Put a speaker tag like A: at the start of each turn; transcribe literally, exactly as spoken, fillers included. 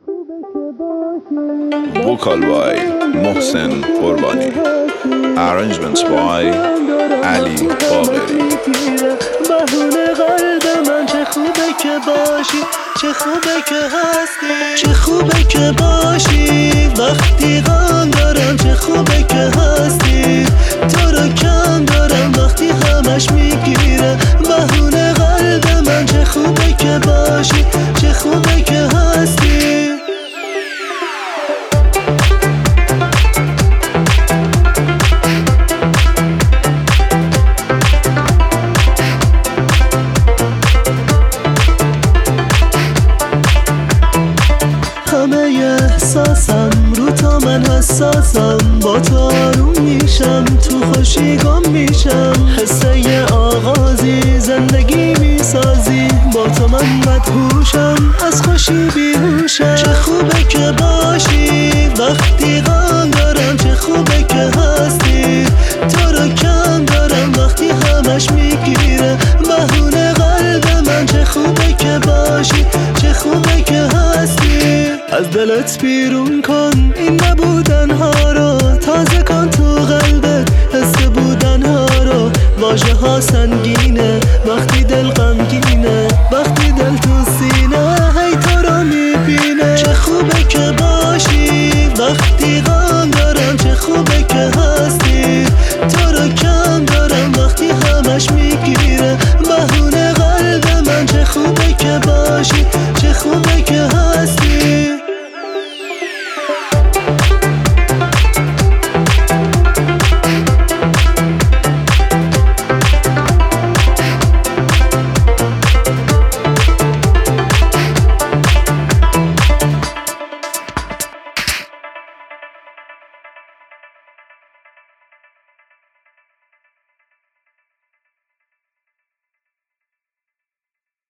A: Vocal by Mohsen Qurbani. Arrangements by Ali Bagheri.
B: بهونه قلب من چه خوبه که باشی، چه خوبه که هستی، چه خوبه که باشی وقتی غم دارم، چه خوبه که هستی تو رو کم دارم وقتی همش میگیره. بهونه قلب من چه خوبه که باشی، چه خوبه که هستی. همه احساسم رو تا من حساسم، با تو آروم میشم، تو خوشی گم میشم، حسه یه آغازی زندگی میسازی، با تو من مدهوشم، از خوشی بیهوشم. چه خوبه که باشی وقتی غم دارم، چه خوبه که هستی تو رو کم دارم وقتی همش میگیره. بهونه قلب من چه خوبه که باشی، چه خوبه که هستی. از دلت بیرون کن این نبودن ها رو، تازه کن تو قلبت حس بودن ها رو. واژه ها سنگینه وقتی